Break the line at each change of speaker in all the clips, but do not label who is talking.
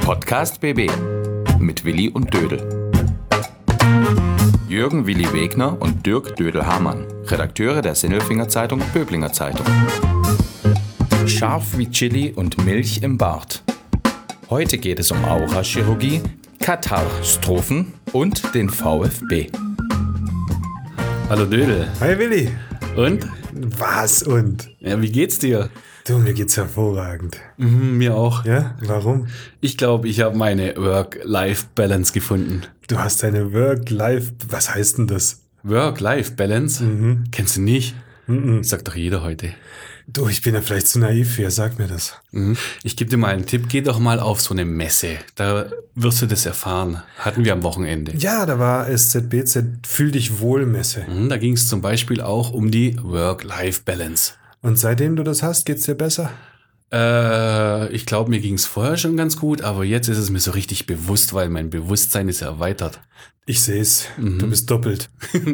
Podcast BB mit Willi und Dödel. Jürgen Willi Wegner und Dirk Dödel-Hamann, Redakteure der Sinnelfinger Zeitung Böblinger Zeitung. Scharf wie Chili und Milch im Bart. Heute geht es um Aurachirurgie, Katastrophen und den VfB.
Hallo Dödel.
Hi Willi.
Und?
Was und?
Ja, wie geht's dir?
Du, mir geht's hervorragend.
Mir auch.
Ja, warum?
Ich glaube, ich habe meine Work-Life-Balance gefunden.
Du hast deine Work-Life... Was heißt denn das?
Work-Life-Balance? Kennst du nicht? Sagt doch jeder heute.
Du, ich bin ja vielleicht zu naiv für, sag mir das.
Ich gebe dir mal einen Tipp, geh doch mal auf so eine Messe. Da wirst du das erfahren. Hatten wir am Wochenende.
Ja, da war SZBZ Fühl dich wohl Messe.
Da ging es zum Beispiel auch um die Work-Life-Balance.
Und seitdem du das hast, geht's dir besser?
Ich glaube, mir ging es vorher schon ganz gut, aber jetzt ist es mir so richtig bewusst, weil mein Bewusstsein ist erweitert.
Ich seh's. Du bist doppelt.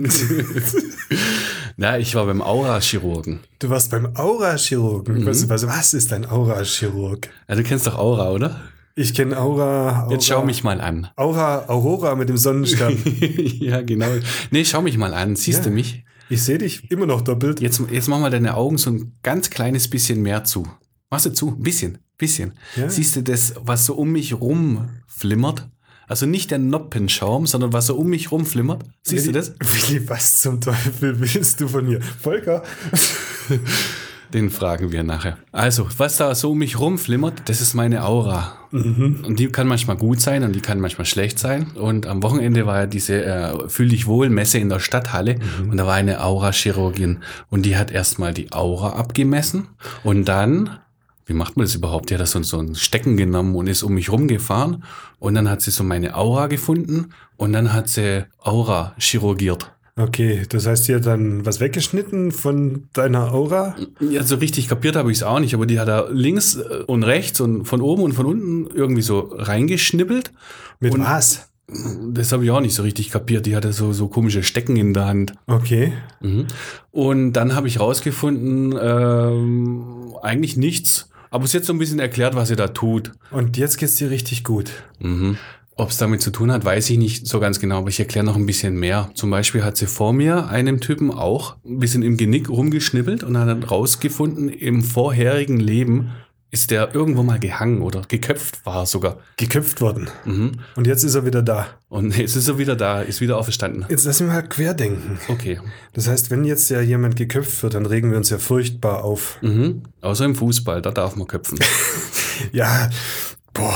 Na, ich war beim Aurachirurgen.
Du warst beim Aurachirurgen. Was ist ein Aurachirurg?
Ja, du kennst doch Aura, oder?
Ich kenne Aura.
Jetzt schau mich mal an.
Aurora mit dem Sonnenstern.
Ja, genau. Nee, schau mich mal an. Siehst du mich?
Ich sehe dich immer noch doppelt.
Jetzt mach mal deine Augen so ein ganz kleines bisschen mehr zu. Machst du zu? Ein bisschen. Ja. Siehst du das, was so um mich rum flimmert? Also nicht der Noppenschaum, sondern was so um mich rum flimmert. Siehst du das?
Willi, was zum Teufel willst du von mir? Volker?
Den fragen wir nachher. Also, was da so um mich rumflimmert, das ist meine Aura. Und die kann manchmal gut sein und die kann manchmal schlecht sein. Und am Wochenende war ja diese Fühl dich wohl Messe in der Stadthalle. Und da war eine Aurachirurgin. Und die hat erstmal die Aura abgemessen. Und dann, wie macht man das überhaupt? Die hat da so ein Stecken genommen und ist um mich rumgefahren. Und dann hat sie so meine Aura gefunden. Und dann hat sie Aura chirurgiert.
Okay, das heißt, sie hat dann was weggeschnitten von deiner Aura?
Ja, so richtig kapiert habe ich es auch nicht, aber die hat da links und rechts und von oben und von unten irgendwie so reingeschnippelt.
Mit was?
Das habe ich auch nicht so richtig kapiert. Die hatte so komische Stecken in der Hand.
Okay.
Und dann habe ich rausgefunden, eigentlich nichts. Aber es ist jetzt so ein bisschen erklärt, was sie da tut.
Und jetzt geht's dir richtig gut.
Ob es damit zu tun hat, weiß ich nicht so ganz genau, aber ich erkläre noch ein bisschen mehr. Zum Beispiel hat sie vor mir einem Typen auch ein bisschen im Genick rumgeschnippelt und hat dann rausgefunden, im vorherigen Leben ist der irgendwo mal gehangen oder geköpft war sogar.
Geköpft worden. Und jetzt ist er wieder da.
Und jetzt ist er wieder da, ist wieder auferstanden.
Jetzt lass mich mal querdenken.
Okay.
Das heißt, wenn jetzt ja jemand geköpft wird, dann regen wir uns ja furchtbar auf.
Außer im Fußball, da darf man köpfen.
Ja, boah.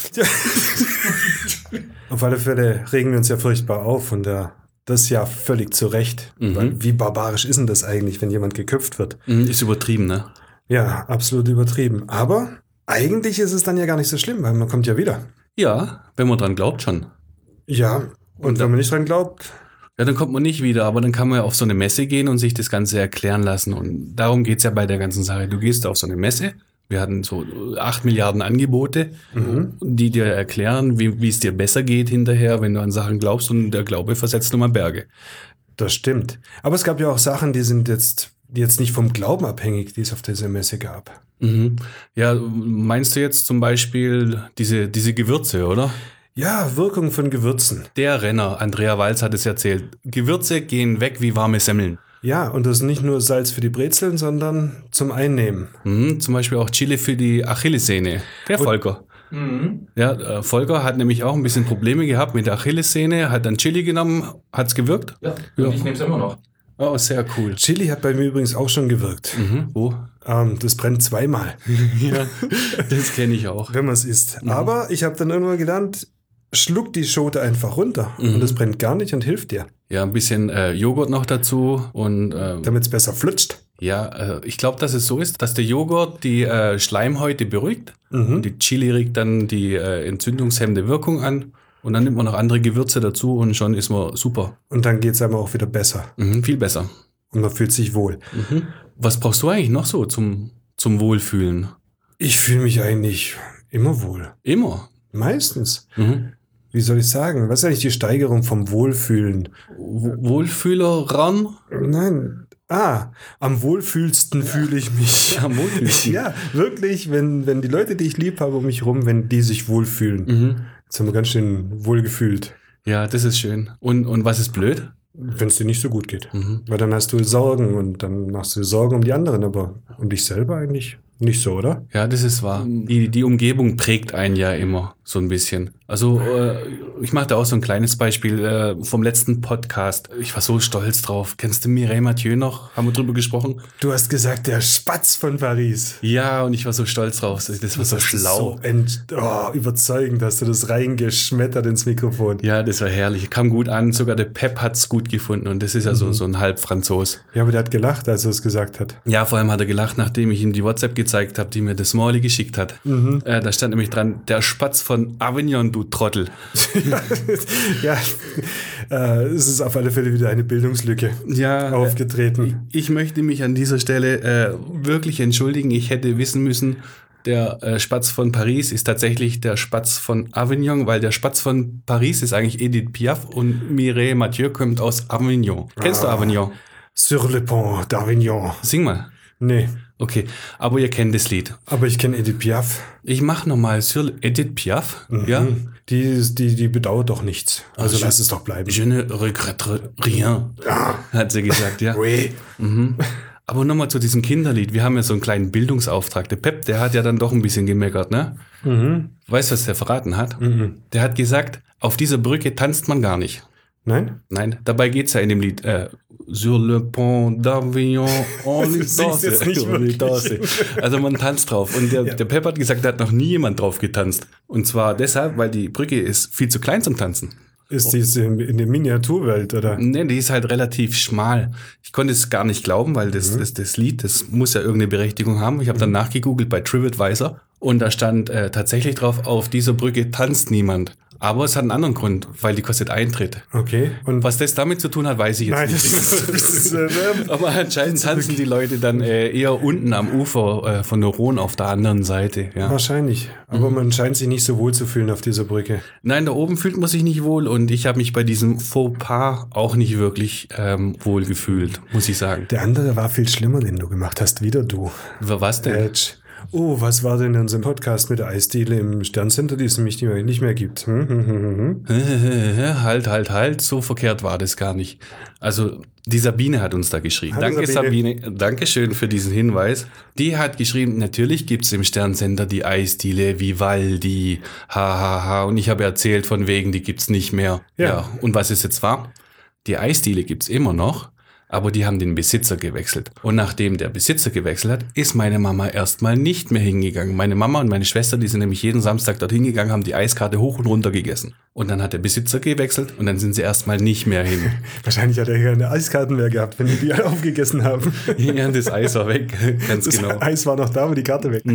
Auf alle Fälle regen wir uns ja furchtbar auf und das ja völlig zu Recht. Weil wie barbarisch ist denn das eigentlich, wenn jemand geköpft wird?
Ist übertrieben, ne?
Ja, absolut übertrieben. Aber eigentlich ist es dann ja gar nicht so schlimm, weil man kommt ja wieder.
Ja, wenn man dran glaubt schon.
Ja, und wenn man nicht dran glaubt?
Ja, dann kommt man nicht wieder, aber dann kann man ja auf so eine Messe gehen und sich das Ganze erklären lassen. Und darum geht's ja bei der ganzen Sache. Du gehst auf so eine Messe. Wir hatten so 8 Milliarden Angebote, die dir erklären, wie es dir besser geht hinterher, wenn du an Sachen glaubst, und der Glaube versetzt nun mal Berge.
Das stimmt. Aber es gab ja auch Sachen, die sind jetzt nicht vom Glauben abhängig, die es auf dieser Messe gab.
Ja, meinst du jetzt zum Beispiel diese Gewürze, oder?
Ja, Wirkung von Gewürzen.
Der Renner, Andrea Walz, hat es erzählt. Gewürze gehen weg wie warme Semmeln. Ja,
und das ist nicht nur Salz für die Brezeln, sondern zum Einnehmen.
Zum Beispiel auch Chili für die Achillessehne. Der Volker. Ja, Volker hat nämlich auch ein bisschen Probleme gehabt mit der Achillessehne, hat dann Chili genommen, hat's gewirkt?
Ja, und ich nehme es immer noch.
Oh, sehr cool.
Chili hat bei mir übrigens auch schon gewirkt.
Wo?
Das brennt zweimal.
Ja, das kenne ich auch.
Wenn man es isst. Aber ich habe dann irgendwann gelernt, schluck die Schote einfach runter und das brennt gar nicht und hilft dir.
Ja, ein bisschen Joghurt noch dazu und
damit es besser flutscht.
Ja, ich glaube, dass es so ist, dass der Joghurt die Schleimhäute beruhigt und die Chili regt dann die entzündungshemmende Wirkung an und dann nimmt man noch andere Gewürze dazu und schon ist man super.
Und dann geht es einem auch wieder besser.
Viel besser.
Und man fühlt sich wohl.
Was brauchst du eigentlich noch so zum Wohlfühlen?
Ich fühle mich eigentlich immer wohl.
Immer?
Meistens. Wie soll ich sagen? Was ist eigentlich die Steigerung vom Wohlfühlen?
Wohlfühler ran?
Nein, Am wohlfühlsten fühle ich mich.
Am wohlfühlsten.
Ja, wirklich, wenn die Leute, die ich lieb habe um mich rum, wenn die sich wohlfühlen. Jetzt haben wir ganz schön wohlgefühlt.
Ja, das ist schön. Und was ist blöd?
Wenn es dir nicht so gut geht. Weil dann hast du Sorgen und dann machst du Sorgen um die anderen, aber um dich selber eigentlich nicht so, oder?
Ja, das ist wahr. Die Umgebung prägt einen ja immer so ein bisschen. Also ich mache da auch so ein kleines Beispiel vom letzten Podcast. Ich war so stolz drauf. Kennst du Mireille Mathieu noch? Haben wir drüber gesprochen?
Du hast gesagt, der Spatz von Paris.
Ja, und ich war so stolz drauf. Das war so schlau.
So überzeugend hast du das reingeschmettert ins Mikrofon.
Ja, das war herrlich. Kam gut an. Sogar der Pep hat's gut gefunden. Und das ist ja so ein Halbfranzos.
Ja, aber der hat gelacht, als er es gesagt hat.
Ja, vor allem hat er gelacht, nachdem ich ihm die WhatsApp gezeigt habe, die mir das Smalley geschickt hat. Da stand nämlich dran, der Spatz von Avignon, du Trottel.
Es ist auf alle Fälle wieder eine Bildungslücke aufgetreten.
Ich möchte mich an dieser Stelle wirklich entschuldigen. Ich hätte wissen müssen, der Spatz von Paris ist tatsächlich der Spatz von Avignon, weil der Spatz von Paris ist eigentlich Edith Piaf und Mireille Mathieu kommt aus Avignon. Kennst du Avignon?
Sur le pont d'Avignon.
Sing mal.
Nee.
Okay, aber ihr kennt das Lied.
Aber ich kenne Edith Piaf.
Ich mache nochmal Sur Edith Piaf. Ja.
Die bedauert doch nichts. Also lass es doch bleiben.
Je ne regrette rien, hat sie gesagt, ja.
Oui.
Aber nochmal zu diesem Kinderlied. Wir haben ja so einen kleinen Bildungsauftrag. Der Pep, der hat ja dann doch ein bisschen gemeckert, ne? Weißt du, was der verraten hat? Der hat gesagt, auf dieser Brücke tanzt man gar nicht.
Nein?
Nein, dabei geht's ja in dem Lied Sur le pont d'Avignon, on y danse. Also man tanzt drauf. Und der Pep hat gesagt, da hat noch nie jemand drauf getanzt. Und zwar deshalb, weil die Brücke ist viel zu klein zum Tanzen.
Ist die in der Miniaturwelt, oder?
Nee, die ist halt relativ schmal. Ich konnte es gar nicht glauben, weil das Lied, das muss ja irgendeine Berechtigung haben. Ich habe dann nachgegoogelt bei TripAdvisor und da stand tatsächlich drauf, auf dieser Brücke tanzt niemand. Aber es hat einen anderen Grund, weil die kostet Eintritt.
Okay.
Und was das damit zu tun hat, weiß ich jetzt nicht. Aber anscheinend tanzen die Leute dann eher unten am Ufer von der Rhone auf der anderen Seite. Ja.
Wahrscheinlich. Aber man scheint sich nicht so wohl zu fühlen auf dieser Brücke.
Nein, da oben fühlt man sich nicht wohl und ich habe mich bei diesem Fauxpas auch nicht wirklich wohl gefühlt, muss ich sagen.
Der andere war viel schlimmer, den du gemacht hast. Wieder du.
Was denn?
Oh, was war denn in unserem Podcast mit der Eisdiele im Sterncenter, die es nämlich nicht mehr gibt?
Halt, so verkehrt war das gar nicht. Also, die Sabine hat uns da geschrieben.
Hallo,
Danke, Sabine. Dankeschön für diesen Hinweis. Die hat geschrieben, natürlich gibt's im Sterncenter die Eisdiele Vivaldi, und ich habe erzählt von wegen, die gibt's nicht mehr. Ja. Und was es jetzt war? Die Eisdiele gibt's immer noch. Aber die haben den Besitzer gewechselt. Und nachdem der Besitzer gewechselt hat, ist meine Mama erstmal nicht mehr hingegangen. Meine Mama und meine Schwester, die sind nämlich jeden Samstag dort hingegangen, haben die Eiskarte hoch und runter gegessen. Und dann hat der Besitzer gewechselt und dann sind sie erstmal nicht mehr hin.
Wahrscheinlich hat er keine Eiskarten mehr gehabt, wenn die alle aufgegessen haben.
Ja, das Eis war weg, ganz genau.
Das Eis war noch da, aber die Karte weg.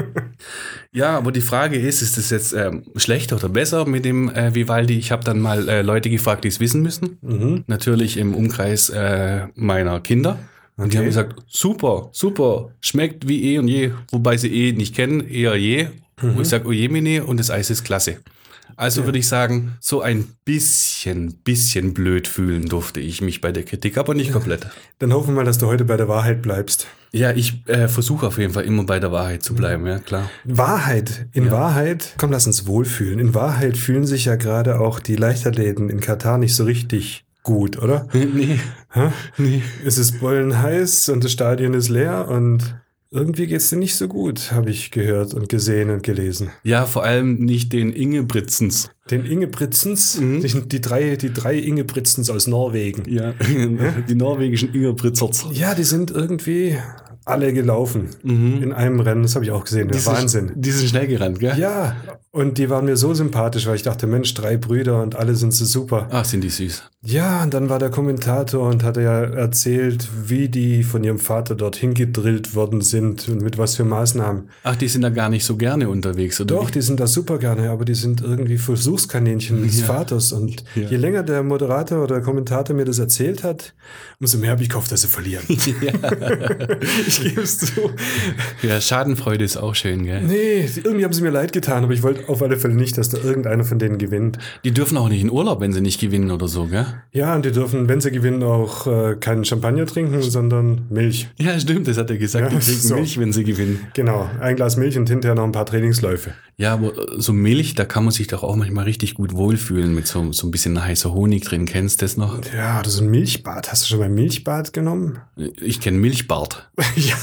Ja, aber die Frage ist das jetzt schlechter oder besser mit dem Vivaldi? Ich habe dann mal Leute gefragt, die es wissen müssen. Natürlich im Umkreis meiner Kinder. Und die haben gesagt, super, schmeckt wie eh und je, wobei sie eh nicht kennen, eher je. Und ich sage, ojemine, und das Eis ist klasse. Also würde ich sagen, so ein bisschen blöd fühlen durfte ich mich bei der Kritik, aber nicht komplett.
Dann hoffen wir mal, dass du heute bei der Wahrheit bleibst.
Ja, ich versuche auf jeden Fall immer bei der Wahrheit zu bleiben, ja klar.
Wahrheit. In Wahrheit, komm, lass uns wohlfühlen. In Wahrheit fühlen sich ja gerade auch die Leichtathleten in Katar nicht so richtig gut, oder?
Nee. Nee.
Es ist bollenheiß und das Stadion ist leer und irgendwie geht's dir nicht so gut, habe ich gehört und gesehen und gelesen.
Ja, vor allem nicht den Ingebrigtsens.
Den Ingebrigtsens? Die drei Ingebrigtsens aus Norwegen.
Ja, die norwegischen Ingebrigtsers.
Ja, die sind irgendwie alle gelaufen in einem Rennen. Das habe ich auch gesehen. Wahnsinn.
Die sind schnell gerannt, gell?
Ja, und die waren mir so sympathisch, weil ich dachte, Mensch, 3 Brüder und alle sind so super.
Ach, sind die süß.
Ja, und dann war der Kommentator und hat ja erzählt, wie die von ihrem Vater dorthin gedrillt worden sind und mit was für Maßnahmen.
Ach, die sind da gar nicht so gerne unterwegs, oder?
Doch, die sind da super gerne, aber die sind irgendwie Versuchskaninchen des Vaters. Und je länger der Moderator oder der Kommentator mir das erzählt hat, umso mehr habe ich gehofft, dass sie verlieren. Ja. Ich gebe es zu.
Ja, Schadenfreude ist auch schön, gell?
Nee, irgendwie haben sie mir leid getan, aber ich wollte auf alle Fälle nicht, dass da irgendeiner von denen gewinnt.
Die dürfen auch nicht in Urlaub, wenn sie nicht gewinnen oder so, gell?
Ja, und die dürfen, wenn sie gewinnen, auch keinen Champagner trinken, sondern Milch.
Ja, stimmt, das hat er gesagt.
Ja,
Die trinken
so.
Milch, wenn sie gewinnen.
Genau, ein Glas Milch und hinterher noch ein paar Trainingsläufe.
Ja, aber so Milch, da kann man sich doch auch manchmal richtig gut wohlfühlen mit so ein bisschen heißer Honig drin. Kennst du das noch?
Ja, oder so ein Milchbad. Hast du schon mal ein Milchbad genommen?
Ich kenne Milchbart.
Ja,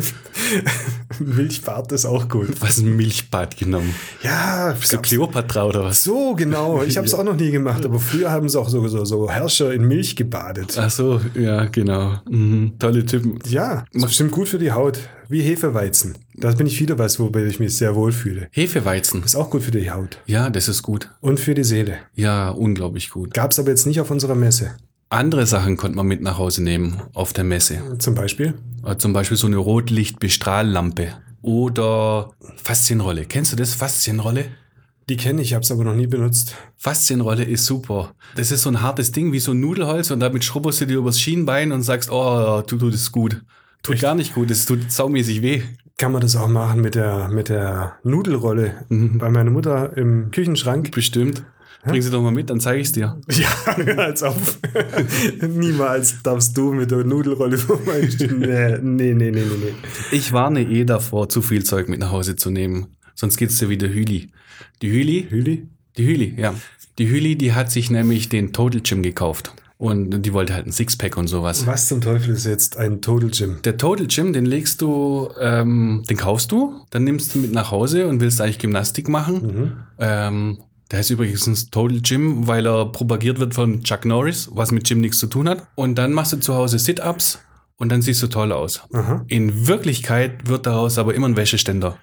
Milchbad ist auch gut.
Was, ein Milchbad genommen?
Ja,
So Kleopatra oder was?
so genau. Ich habe es auch noch nie gemacht, aber früher haben sie auch so Herrscher in Milch gebadet.
Ach so, ja, genau. Mhm. Tolle Typen.
Ja, ist bestimmt gut für die Haut. Wie Hefeweizen. Da bin ich wieder was, wobei ich mich sehr wohl fühle.
Hefeweizen.
Ist auch gut für die Haut.
Ja, das ist gut.
Und für die Seele.
Ja, unglaublich gut.
Gab's aber jetzt nicht auf unserer Messe.
Andere Sachen konnte man mit nach Hause nehmen auf der Messe.
Zum Beispiel?
Zum Beispiel so eine Rotlichtbestrahllampe oder Faszienrolle. Kennst du das, Faszienrolle?
Die kenne ich, habe es aber noch nie benutzt.
Faszienrolle ist super. Das ist so ein hartes Ding wie so ein Nudelholz und damit schrubberst du dir übers Schienbein und sagst, oh, tut das gut. Tut gar nicht gut, das tut saumäßig weh.
Kann man das auch machen mit der Nudelrolle bei meiner Mutter im Küchenschrank?
Bestimmt. Bring sie doch mal mit, dann zeige ich es dir.
Ja, als ob. Niemals darfst du mit der Nudelrolle vor meinem stehen. Nee.
Ich warne davor, zu viel Zeug mit nach Hause zu nehmen. Sonst geht's dir wie der Hüli. Die Hüli, ja. Die Hüli, die hat sich nämlich den Total Gym gekauft. Und die wollte halt ein Sixpack und sowas.
Was zum Teufel ist jetzt ein Total Gym?
Der Total Gym, den legst du, den kaufst du, dann nimmst du mit nach Hause und willst eigentlich Gymnastik machen. Der heißt übrigens Total Gym, weil er propagiert wird von Chuck Norris, was mit Gym nichts zu tun hat. Und dann machst du zu Hause Sit-Ups und dann siehst du toll aus.
Aha.
In Wirklichkeit wird daraus aber immer ein Wäscheständer.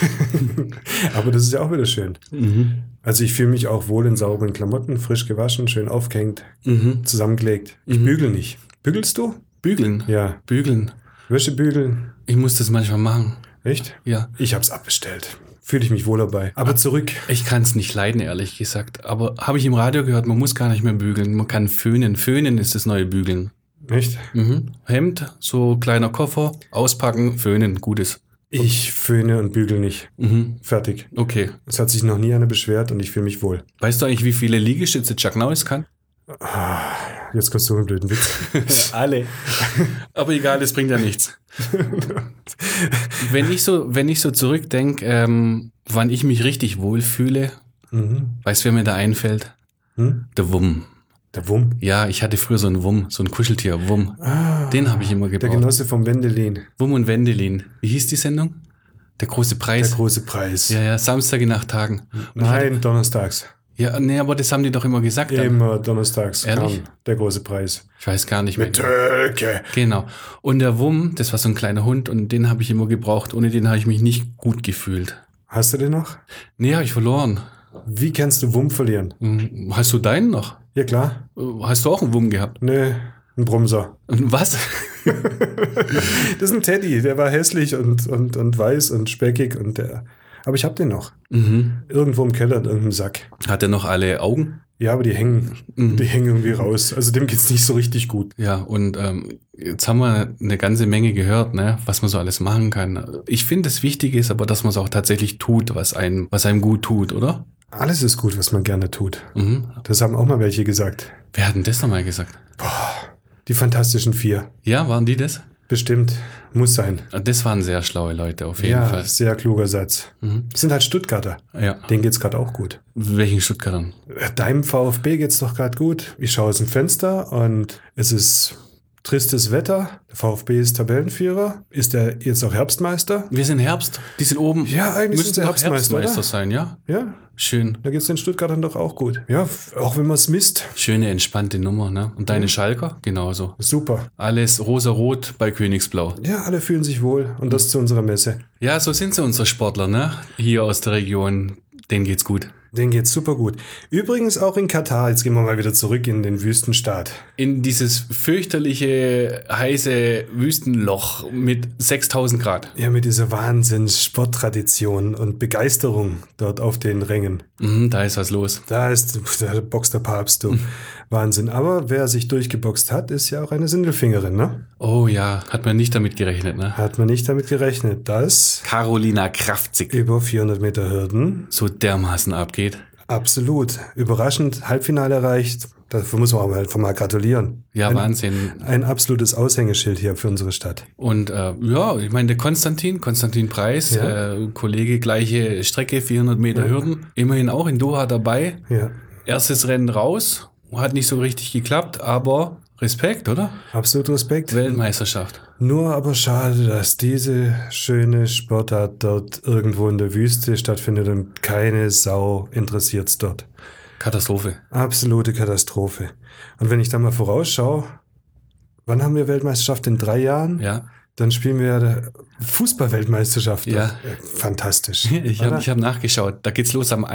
Aber das ist ja auch wieder schön. Also ich fühle mich auch wohl in sauberen Klamotten, frisch gewaschen, schön aufgehängt, zusammengelegt. Ich bügel nicht. Bügelst du?
Bügeln?
Ja.
Bügeln.
Wäsche bügeln.
Ich muss das manchmal machen.
Echt?
Ja.
Ich hab's abbestellt. Fühle ich mich wohl dabei. Aber zurück.
Ich kann es nicht leiden, ehrlich gesagt. Aber habe ich im Radio gehört, man muss gar nicht mehr bügeln. Man kann föhnen. Föhnen ist das neue Bügeln.
Echt?
Hemd, so kleiner Koffer, auspacken, föhnen, gutes.
Ich föhne und bügel nicht. Fertig.
Okay.
Es hat sich noch nie einer beschwert und ich fühle mich wohl.
Weißt du eigentlich, wie viele Liegestütze Chuck Norris kann?
Jetzt kommst du mit einem blöden Witz.
Alle. Aber egal, das bringt ja nichts. Wenn ich so zurückdenke, wann ich mich richtig wohlfühle, weißt du, wer mir da einfällt? Der Wumm.
Der Wumm?
Ja, ich hatte früher so einen Wumm, so ein Kuscheltier, Wumm. Den habe ich immer
Der
gebraucht.
Genosse vom Wendelin.
Wumm und Wendelin. Wie hieß die Sendung? Der große Preis.
Der große Preis.
Ja, Samstag nach Tagen.
Nein, donnerstags.
Ja, nee, aber das haben die doch immer gesagt. Dann.
Immer donnerstags
Ehrlich?
kam der große Preis.
Ich weiß gar nicht mehr.
Mit Tölke.
Genau. Und der Wumm, das war so ein kleiner Hund und den habe ich immer gebraucht. Ohne den habe ich mich nicht gut gefühlt.
Hast du den noch?
Nee, habe ich verloren.
Wie kannst du Wumm verlieren?
Hast du deinen noch?
Ja, klar.
Hast du auch einen Wumm gehabt?
Nee, ein Brumser.
Und was?
Das ist ein Teddy, der war hässlich und weiß und speckig und der. Aber ich hab den noch. Irgendwo im Keller in irgendeinem Sack.
Hat er noch alle Augen?
Ja, aber die hängen irgendwie raus. Also dem geht's nicht so richtig gut.
Ja, und jetzt haben wir eine ganze Menge gehört, ne, was man so alles machen kann. Ich finde, das Wichtige ist aber, dass man es auch tatsächlich tut, was einem gut tut, oder?
Alles ist gut, was man gerne tut. Das haben auch mal welche gesagt.
Wer hat denn das nochmal gesagt?
Die Fantastischen Vier.
Ja, waren die das?
Bestimmt. Muss sein.
Das waren sehr schlaue Leute, auf jeden
Ja,
Fall.
sehr kluger Satz. Das sind halt Stuttgarter.
Ja.
Denen geht's gerade auch gut.
Welchen Stuttgartern?
Deinem VfB geht's doch gerade gut. Ich schaue aus dem Fenster und es ist tristes Wetter. Der VfB ist Tabellenführer. Ist er jetzt auch Herbstmeister?
Wir sind Herbst. Die sind oben.
Ja, eigentlich
müssen
sind sie
doch
Herbstmeister,
Herbstmeister
oder?
sein, ja?
Ja,
Schön.
da geht's den Stuttgartern doch auch gut. Ja, auch wenn man es misst.
Schöne, entspannte Nummer, ne? Und deine Schalker? Genauso.
Super.
Alles rosa-rot bei Königsblau.
Ja, alle fühlen sich wohl. Und das zu unserer Messe.
Ja, so sind sie unsere Sportler, ne? Hier aus der Region. Denen geht's gut.
Denen geht's super gut. Übrigens auch in Katar. Jetzt gehen wir mal wieder zurück in den Wüstenstaat.
In dieses fürchterliche, heiße Wüstenloch mit 6000 Grad.
Ja, mit dieser Wahnsinns-Sporttradition und Begeisterung dort auf den Rängen.
Da ist was los.
Da boxt der Papst, du. Wahnsinn. Aber wer sich durchgeboxt hat, ist ja auch eine Sindelfingerin, ne?
Oh ja, hat man nicht damit gerechnet, ne?
Hat man nicht damit gerechnet, dass
Carolina Kraftzig
über 400 Meter Hürden
so dermaßen abgeht.
absolut überraschend Halbfinale erreicht. Dafür muss man aber halt mal gratulieren.
Ja, Wahnsinn.
Ein absolutes Aushängeschild hier für unsere Stadt.
Und ja, ich meine, der Konstantin Preis, Kollege, gleiche Strecke, 400 Meter Hürden, immerhin auch in Doha dabei.
Ja,
Erstes Rennen raus, hat nicht so richtig geklappt, aber Respekt, oder?
absolut Respekt.
Weltmeisterschaft.
Nur aber schade, dass diese schöne Sportart dort irgendwo in der Wüste stattfindet und keine Sau interessiert's dort.
Katastrophe.
Absolute Katastrophe. Und wenn ich da mal vorausschaue, wann haben wir Weltmeisterschaft? In 3 Jahren?
Ja.
Dann spielen wir Fußball-Weltmeisterschaft.
Ja.
Fantastisch.
Ich hab nachgeschaut. Da geht's los am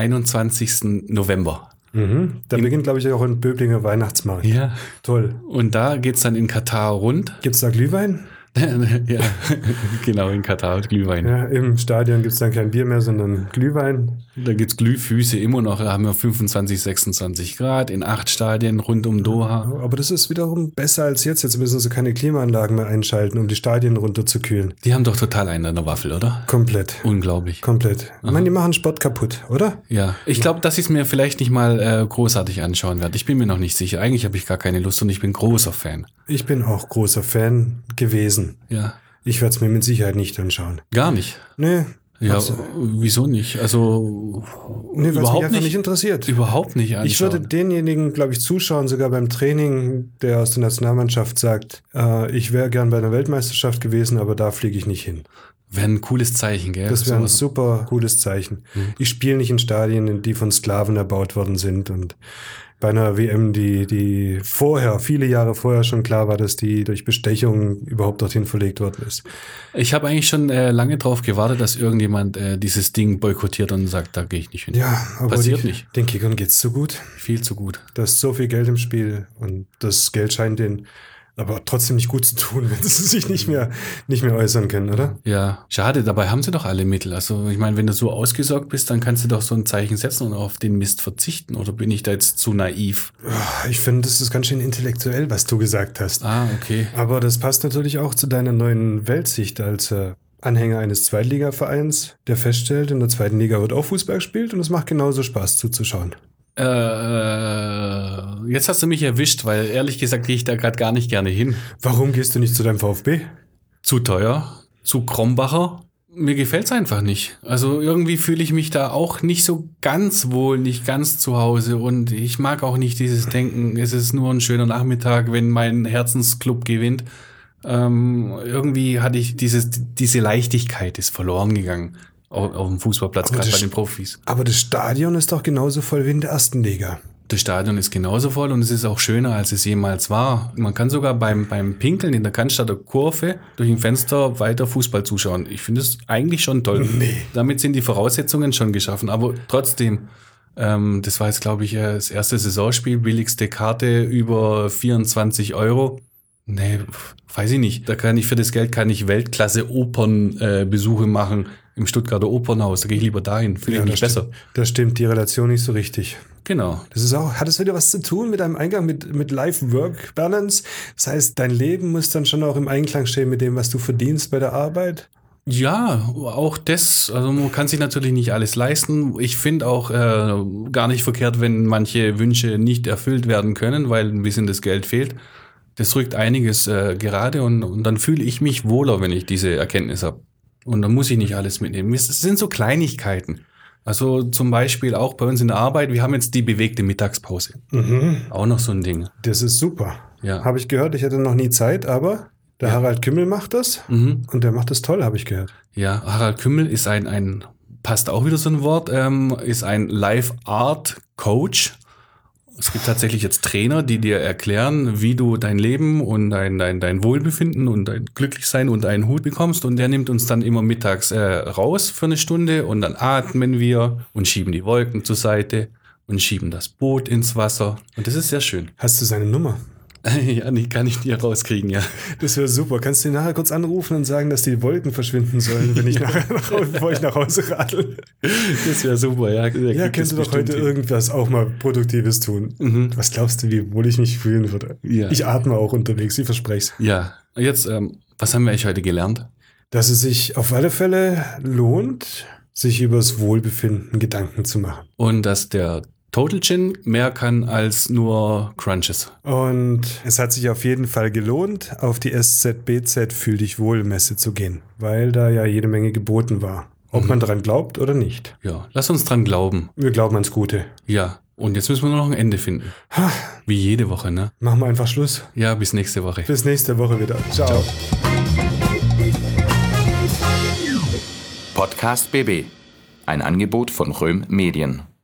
21. November.
Da beginnt, glaube ich, auch ein Böblinger Weihnachtsmarkt.
Ja.
Toll.
Und da geht's dann in Katar rund.
Gibt's da Glühwein?
Ja, genau, in Katar und Glühwein.
Ja, im Stadion gibt's dann kein Bier mehr, sondern Glühwein.
Da gibt's Glühfüße immer noch. Da haben wir 25, 26 Grad in 8 Stadien rund um Doha.
Aber das ist wiederum besser als jetzt. Jetzt müssen sie keine Klimaanlagen mehr einschalten, um die Stadien runterzukühlen.
Die haben doch total einen an der Waffel, oder?
Komplett.
Unglaublich.
Komplett. Ich meine, die machen Sport kaputt, oder?
Ja, ich glaube, dass ich es mir vielleicht nicht mal großartig anschauen werde. Ich bin mir noch nicht sicher. Eigentlich habe ich gar keine Lust und ich bin großer Fan.
Ich bin auch großer Fan gewesen.
Ja.
Ich werde es mir mit Sicherheit nicht anschauen.
Gar nicht.
Nee.
Ja, wieso nicht? Also
Nee, weil es mich
überhaupt
einfach
nicht,
nicht interessiert.
überhaupt nicht anschauen.
Ich würde denjenigen, glaube ich, zuschauen, sogar beim Training, der aus der Nationalmannschaft sagt, ich wäre gern bei einer Weltmeisterschaft gewesen, aber da fliege ich nicht hin.
Wäre ein cooles Zeichen, gell?
Das wäre ein
So-
super cooles Zeichen. Ich spiele nicht in Stadien, die von Sklaven erbaut worden sind und bei einer WM, die vorher, viele Jahre vorher schon klar war, dass die durch Bestechung überhaupt dorthin verlegt worden ist.
Ich habe eigentlich schon lange drauf gewartet, dass irgendjemand dieses Ding boykottiert und sagt, da gehe ich nicht hin.
Ja, aber
Passiert nicht.
Den Kickern geht's so gut.
Viel zu gut.
Da ist so viel Geld im Spiel und das Geld scheint denen aber trotzdem nicht gut zu tun, wenn sie sich nicht mehr äußern können, oder?
Ja, schade, dabei haben sie doch alle Mittel. Also ich meine, wenn du so ausgesorgt bist, dann kannst du doch so ein Zeichen setzen und auf den Mist verzichten. Oder bin ich da jetzt zu naiv?
Ich finde, das ist ganz schön intellektuell, was du gesagt hast.
Ah, okay.
Aber das passt natürlich auch zu deiner neuen Weltsicht als Anhänger eines Zweitligavereins, der feststellt, in der zweiten Liga wird auch Fußball gespielt und es macht genauso Spaß zuzuschauen.
Jetzt hast du mich erwischt, weil ehrlich gesagt gehe ich da gerade gar nicht gerne hin.
Warum gehst du nicht zu deinem VfB?
Zu teuer, zu Krombacher. Mir gefällt's einfach nicht. Also irgendwie fühle ich mich da auch nicht so ganz wohl, nicht ganz zu Hause. Und ich mag auch nicht dieses Denken, es ist nur ein schöner Nachmittag, wenn mein Herzensclub gewinnt. Irgendwie hatte ich diese Leichtigkeit ist verloren gegangen auf dem Fußballplatz,
Aber
gerade
das-
bei den Profis.
Aber das Stadion ist doch genauso voll wie in der ersten Liga.
Das Stadion ist genauso voll und es ist auch schöner, als es jemals war. Man kann sogar beim Pinkeln in der Cannstatter Kurve durch ein Fenster weiter Fußball zuschauen. Ich finde es eigentlich schon toll.
Nee.
Damit sind die Voraussetzungen schon geschaffen. Aber trotzdem, das war jetzt, glaube ich, das erste Saisonspiel, billigste Karte über 24 €. Nee, weiß ich nicht. Da kann ich für das Geld Weltklasse Opernbesuche machen im Stuttgarter Opernhaus. Da gehe ich lieber dahin. Fühle ich mich besser.
Da stimmt die Relation nicht so richtig.
Genau.
Das ist auch, hat es wieder was zu tun mit deinem Eingang mit Life-Work-Balance? Das heißt, dein Leben muss dann schon auch im Einklang stehen mit dem, was du verdienst bei der Arbeit?
Ja, auch das, also man kann sich natürlich nicht alles leisten. Ich finde auch gar nicht verkehrt, wenn manche Wünsche nicht erfüllt werden können, weil ein bisschen das Geld fehlt. Das rückt einiges gerade und dann fühle ich mich wohler, wenn ich diese Erkenntnis habe. Und dann muss ich nicht alles mitnehmen. Es sind so Kleinigkeiten. Also zum Beispiel auch bei uns in der Arbeit, wir haben jetzt die bewegte Mittagspause. Auch noch so ein Ding.
Das ist super.
Ja.
Habe ich gehört, ich hatte noch nie Zeit, aber der Harald Kümmel macht das und der macht das toll, habe ich gehört.
Ja, Harald Kümmel ist passt auch wieder so ein Wort, ist ein Life-Art-Coach. Es gibt tatsächlich jetzt Trainer, die dir erklären, wie du dein Leben und dein Wohlbefinden und dein Glücklichsein unter einen Hut bekommst. Und der nimmt uns dann immer mittags raus für eine Stunde und dann atmen wir und schieben die Wolken zur Seite und schieben das Boot ins Wasser. Und das ist sehr schön.
Hast du seine Nummer?
Ja, die kann ich dir rauskriegen, ja.
Das wäre super. Kannst du ihn nachher kurz anrufen und sagen, dass die Wolken verschwinden sollen, wenn ich nachher bevor ich nach Hause radel?
Das wäre super, ja.
Ja, könntest du doch heute irgendwas auch mal Produktives tun. Was glaubst du, wie wohl ich mich fühlen würde?
Ja.
Ich atme auch unterwegs, ich verspreche es.
Ja, jetzt, was haben wir eigentlich heute gelernt?
Dass es sich auf alle Fälle lohnt, sich über das Wohlbefinden Gedanken zu machen.
Und dass der Total Gin mehr kann als nur Crunches.
Und es hat sich auf jeden Fall gelohnt, auf die SZBZ Fühl dich wohl Messe zu gehen, weil da ja jede Menge geboten war. Ob man daran glaubt oder nicht.
Ja, lass uns dran glauben.
Wir glauben ans Gute.
Ja, und jetzt müssen wir nur noch ein Ende finden. Wie jede Woche, ne?
Machen wir einfach Schluss.
Ja, bis nächste Woche.
Bis nächste Woche wieder. Ciao.
Podcast BB. Ein Angebot von Röhm Medien.